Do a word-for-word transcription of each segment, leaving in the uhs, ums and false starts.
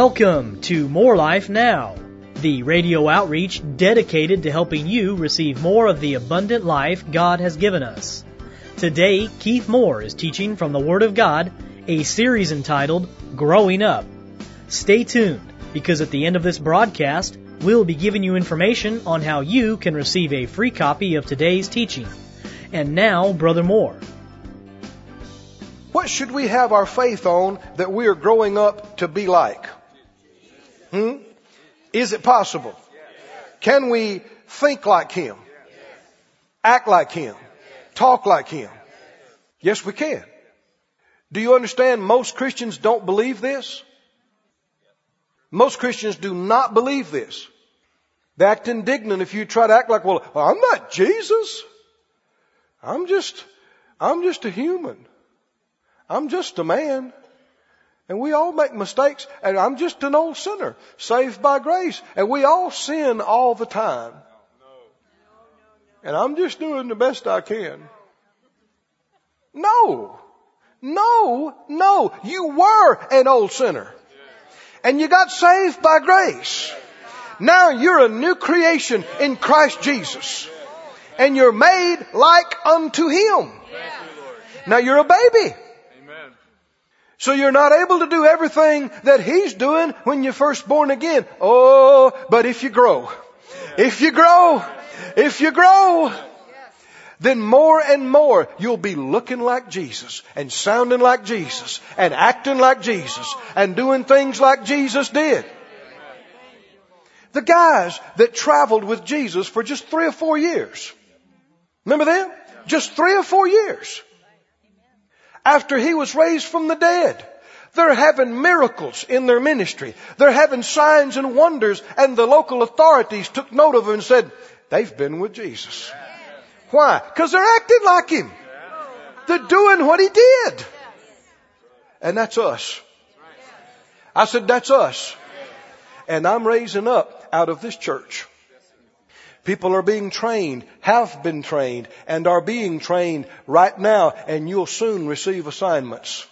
Welcome to More Life Now, the radio outreach dedicated to helping you receive more of the abundant life God has given us. Today, Keith Moore is teaching from the Word of God, a series entitled Growing Up. Stay tuned, because at the end of this broadcast, we'll be giving you information on how you can receive a free copy of today's teaching. And now, Brother Moore. What should we have our faith on that we are growing up to be like? Hmm? Is it possible? Can we think like Him? Act like Him? Talk like Him? Yes, we can. Do you understand most Christians don't believe this? Most Christians do not believe this. They act indignant if you try to act like, well, I'm not Jesus. I'm just, I'm just a human. I'm just a man. And we all make mistakes. And I'm just an old sinner, saved by grace. And we all sin all the time. And I'm just doing the best I can. No. No. No. You were an old sinner. And you got saved by grace. Now you're a new creation in Christ Jesus. And you're made like unto Him. Now you're a baby. So you're not able to do everything that He's doing when you're first born again. Oh, but if you grow, if you grow, if you grow, then more and more you'll be looking like Jesus and sounding like Jesus and acting like Jesus and doing things like Jesus did. The guys that traveled with Jesus for just three or four years. Remember them? Just three or four years. After He was raised from the dead. They're having miracles in their ministry. They're having signs and wonders, and the local authorities took note of them and said, they've been with Jesus. Why? Because they're acting like Him. They're doing what He did. And that's us. I said, that's us. And I'm raising up out of this church. People are being trained, have been trained, and are being trained right now, and you'll soon receive assignments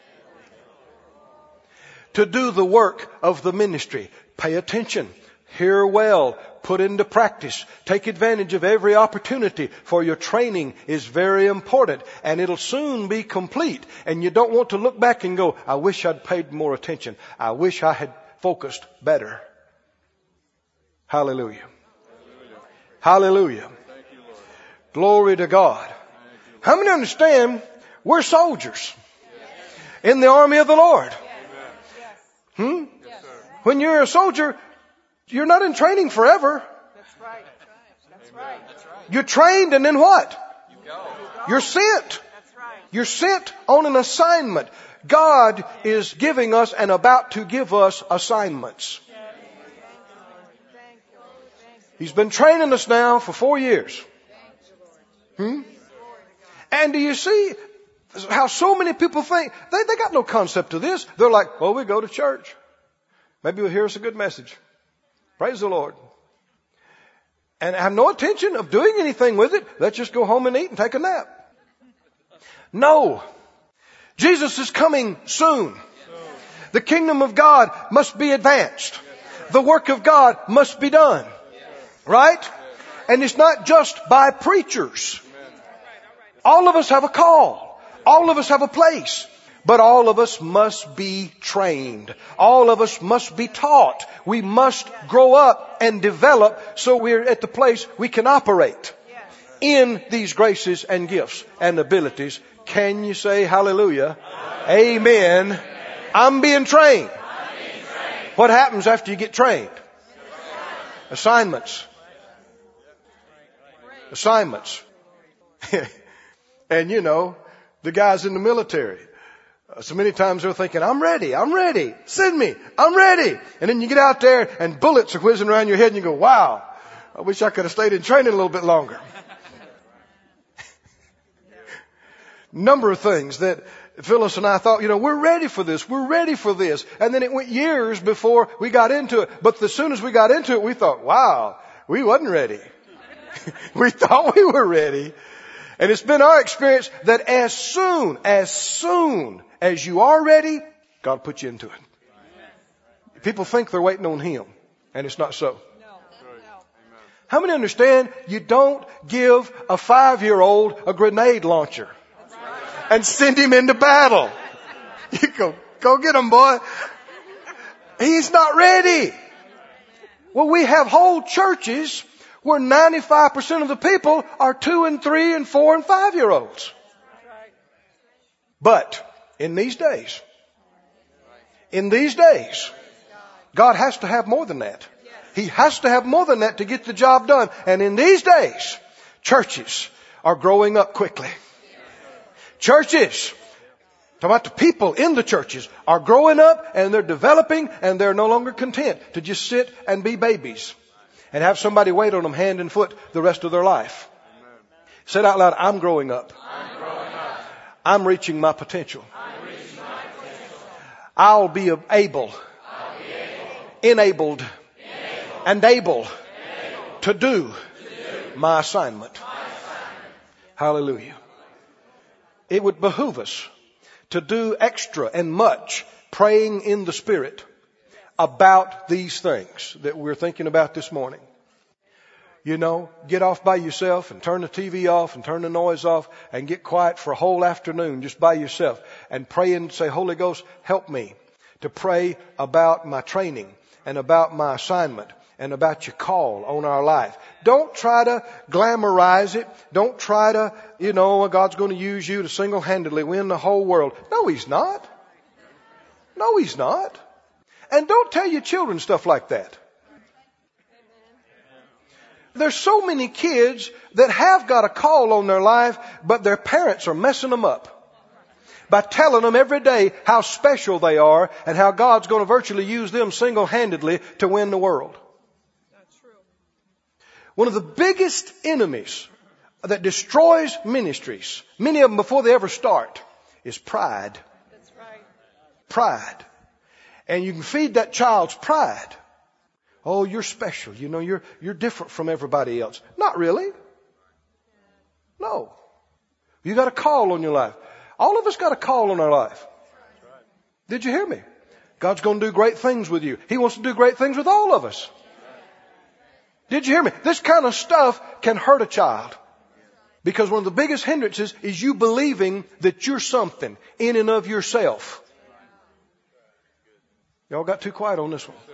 to do the work of the ministry. Pay attention, hear well, put into practice, take advantage of every opportunity, for your training is very important, and it'll soon be complete. And you don't want to look back and go, I wish I'd paid more attention. I wish I had focused better. Hallelujah. Hallelujah. Glory to God. How many understand we're soldiers in the army of the Lord? Hmm? When you're a soldier, you're not in training forever. That's right. That's right. You're trained and then what? You're sent. You're sent on an assignment. God is giving us and about to give us assignments. He's been training us now for four years. Hmm? And do you see how so many people think? They, they got no concept of this. They're like, well, we go to church. Maybe we'll hear us a good message. Praise the Lord. And have no intention of doing anything with it. Let's just go home and eat and take a nap. No. Jesus is coming soon. The kingdom of God must be advanced. The work of God must be done. Right? And it's not just by preachers. All of us have a call. All of us have a place. But all of us must be trained. All of us must be taught. We must grow up and develop so we're at the place we can operate in these graces and gifts and abilities. Can you say hallelujah? Amen. I'm being trained. What happens after you get trained? Assignments. Assignments. And you know, the guys in the military, uh, so many times they're thinking, I'm ready, I'm ready, send me, I'm ready. And then you get out there and bullets are whizzing around your head and you go, wow, I wish I could have stayed in training a little bit longer. Number of things that Phyllis and I thought, you know, we're ready for this, we're ready for this. And then it went years before we got into it. But as soon as we got into it, we thought, wow, we wasn't ready. We thought we were ready. And it's been our experience that as soon, as soon as you are ready, God put you into it. People think they're waiting on Him, and it's not so. No. No. How many understand you don't give a five-year-old a grenade launcher and send him into battle? You go, go get him, boy. He's not ready. Well, we have whole churches where ninety-five percent of the people are two and three and four and five year olds. But in these days, in these days, God has to have more than that. He has to have more than that to get the job done. And in these days, churches are growing up quickly. Churches, talking about the people in the churches, are growing up and they're developing and they're no longer content to just sit and be babies and have somebody wait on them hand and foot the rest of their life. Say it out loud, I'm growing up. I'm growing up. I'm reaching my potential. I'm reaching my potential. I'll be able, I'll be able, enabled, enabled, and able enabled to do to do my assignment. my assignment. Hallelujah. It would behoove us to do extra and much praying in the Spirit about these things that we're thinking about this morning. You know, get off by yourself and turn the T V off and turn the noise off and get quiet for a whole afternoon just by yourself and pray and say, Holy Ghost, help me to pray about my training and about my assignment and about your call on our life. Don't try to glamorize it. Don't try to, you know, God's going to use you to single-handedly win the whole world. No, He's not. No, He's not. And don't tell your children stuff like that. There's so many kids that have got a call on their life, but their parents are messing them up by telling them every day how special they are and how God's going to virtually use them single-handedly to win the world. That's true. One of the biggest enemies that destroys ministries, many of them before they ever start, is pride. That's right. Pride. And you can feed that child's pride. Oh, you're special. You know, you're, you're different from everybody else. Not really. No. You got a call on your life. All of us got a call on our life. Did you hear me? God's going to do great things with you. He wants to do great things with all of us. Did you hear me? This kind of stuff can hurt a child. Because one of the biggest hindrances is you believing that you're something in and of yourself. Y'all got too quiet on this one.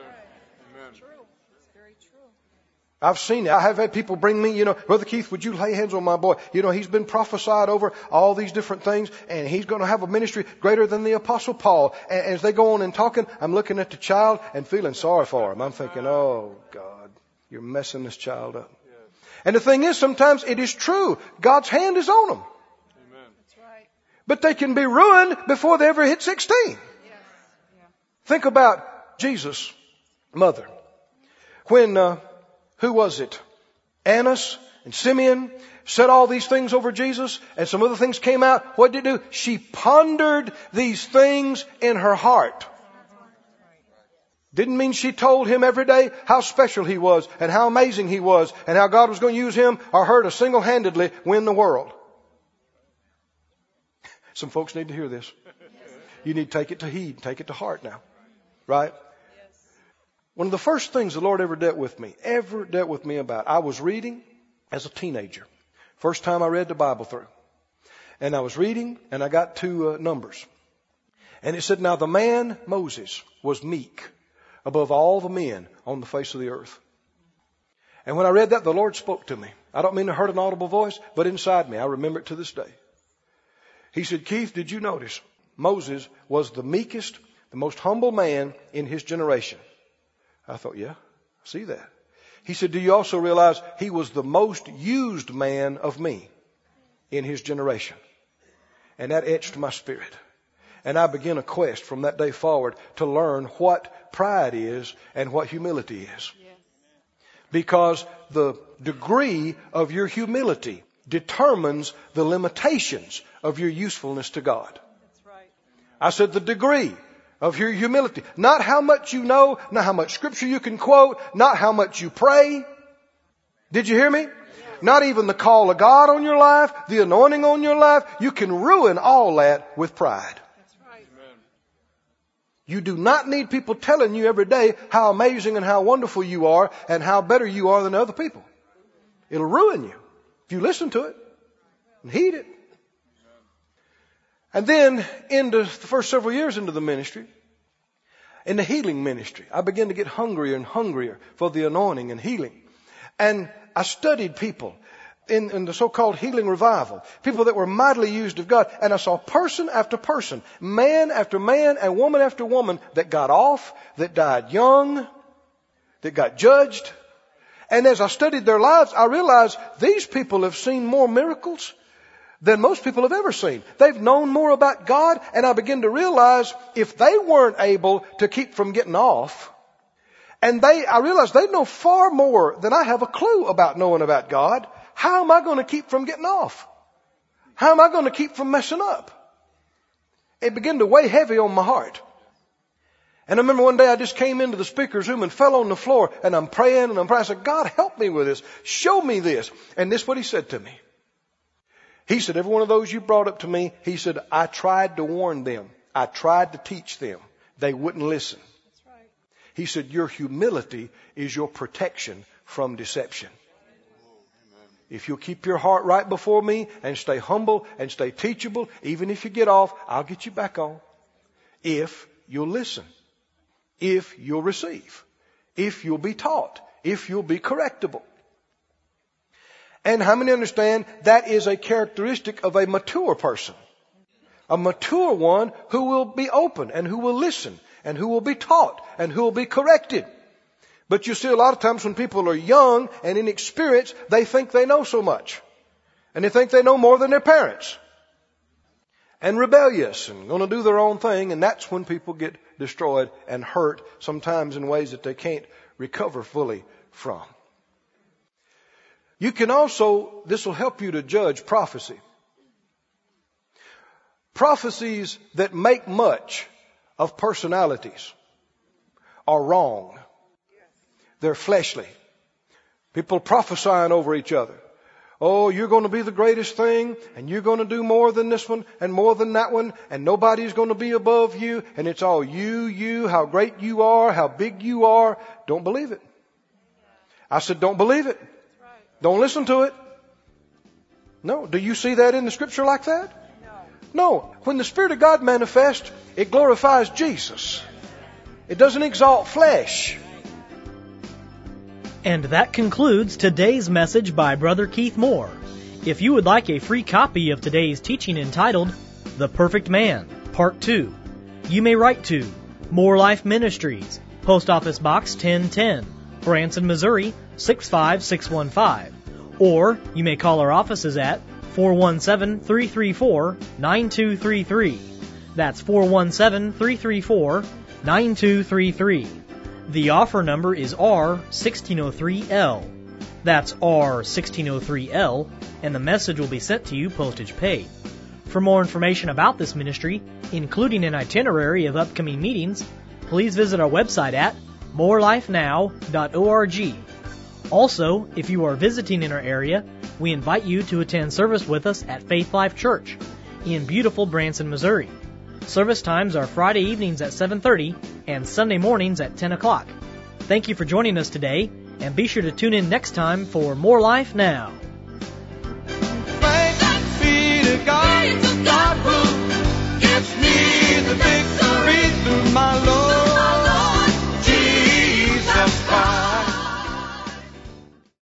I've seen it. I have had people bring me, you know, Brother Keith, would you lay hands on my boy? You know, he's been prophesied over all these different things, and he's going to have a ministry greater than the Apostle Paul. And as they go on and talking, I'm looking at the child and feeling sorry for him. I'm thinking, oh, God, you're messing this child up. And the thing is, sometimes it is true. God's hand is on them. That's right. But they can be ruined before they ever hit sixteen. Yes. Yeah. Think about Jesus' mother. When... Uh, Who was it? Annas and Simeon said all these things over Jesus, and some other things came out. What did it do? She pondered these things in her heart. Didn't mean she told him every day how special he was and how amazing he was and how God was going to use him or her to single-handedly win the world. Some folks need to hear this. You need to take it to heed, take it to heart now. Right? One of the first things the Lord ever dealt with me, ever dealt with me about, I was reading as a teenager. First time I read the Bible through. And I was reading and I got to uh, Numbers. And it said, now the man Moses was meek above all the men on the face of the earth. And when I read that, the Lord spoke to me. I don't mean to hurt an audible voice, but inside me, I remember it to this day. He said, Keith, did you notice Moses was the meekest, the most humble man in his generation? I thought, yeah, I see that. He said, do you also realize he was the most used man of me in his generation? And that etched my spirit. And I began a quest from that day forward to learn what pride is and what humility is. Because the degree of your humility determines the limitations of your usefulness to God. That's right. I said the degree of your humility. Not how much you know, not how much scripture you can quote, not how much you pray. Did you hear me? Not even the call of God on your life, the anointing on your life. You can ruin all that with pride. That's right. You do not need people telling you every day how amazing and how wonderful you are and how better you are than other people. It'll ruin you if you listen to it and heed it. And then into the first several years into the ministry, in the healing ministry, I began to get hungrier and hungrier for the anointing and healing. And I studied people in, in the so-called healing revival, people that were mightily used of God. And I saw person after person, man after man and woman after woman that got off, that died young, that got judged. And as I studied their lives, I realized these people have seen more miracles than most people have ever seen. They've known more about God, and I begin to realize if they weren't able to keep from getting off, and they, I realized they know far more than I have a clue about knowing about God. How am I going to keep from getting off? How am I going to keep from messing up? It began to weigh heavy on my heart. And I remember one day I just came into the speaker's room and fell on the floor, and I'm praying and I'm praying. I said, God, help me with this. Show me this. And this is what he said to me. He said, every one of those you brought up to me, he said, I tried to warn them. I tried to teach them. They wouldn't listen. That's right. He said, your humility is your protection from deception. If you'll keep your heart right before me and stay humble and stay teachable, even if you get off, I'll get you back on. If you'll listen. If you'll receive. If you'll be taught. If you'll be correctable. And how many understand that is a characteristic of a mature person? A mature one who will be open and who will listen and who will be taught and who will be corrected. But you see a lot of times when people are young and inexperienced, they think they know so much. And they think they know more than their parents. And rebellious and going to do their own thing. And that's when people get destroyed and hurt, sometimes in ways that they can't recover fully from. You can also, this will help you to judge prophecy. Prophecies that make much of personalities are wrong. They're fleshly. People prophesying over each other. Oh, you're going to be the greatest thing, and you're going to do more than this one, and more than that one, and nobody's going to be above you, and it's all you, you, how great you are, how big you are. Don't believe it. I said, don't believe it. Don't listen to it. No. Do you see that in the scripture like that? No. No. When the Spirit of God manifests, it glorifies Jesus. It doesn't exalt flesh. And that concludes today's message by Brother Keith Moore. If you would like a free copy of today's teaching entitled, The Perfect Man, Part two, you may write to More Life Ministries, Post Office Box ten ten, Branson, Missouri, six five six one five. Or you may call our offices at four one seven, three three four, nine two three three. That's four one seven, three three four, nine two three three. The offer number is R one six zero three L. That's R one six zero three L, and the message will be sent to you postage paid. For more information about this ministry, including an itinerary of upcoming meetings, please visit our website at more life now dot org. Also, if you are visiting in our area, we invite you to attend service with us at Faith Life Church in beautiful Branson, Missouri. Service times are Friday evenings at seven thirty and Sunday mornings at ten o'clock. Thank you for joining us today, and be sure to tune in next time for More Life Now.